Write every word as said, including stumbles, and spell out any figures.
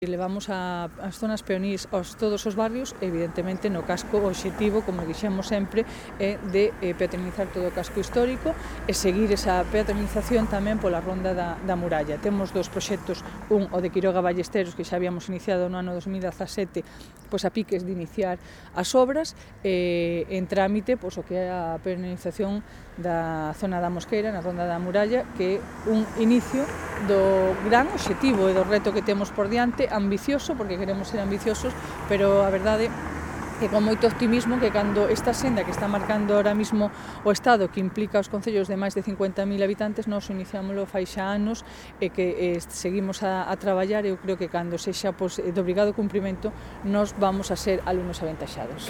Levamos a, as zonas peonís aos todos os barrios, evidentemente no casco o obxectivo, como dixemos sempre, é de eh, peatonizar todo o casco histórico e seguir esa peatonalización tamén pola ronda da, da muralla. Temos dos proxectos, un o de Quiroga Ballesteros, que xa habíamos iniciado no ano dos mil dezasete, pois a piques de iniciar as obras, e en trámite pois, o que é a peatonalización da zona da Mosqueira, na ronda da muralla, que é un inicio do gran obxectivo e do reto que temos por diante, ambicioso, porque queremos ser ambiciosos, pero a verdade é con moito optimismo que cando esta senda que está marcando ahora mismo o Estado, que implica os concellos de máis de cincuenta mil habitantes, nós iniciámoslo fai xa anos e que eh, seguimos a, a traballar. Eu creo que cando sexa pois, de obrigado cumprimento, nós vamos a ser alumnos aventaxados.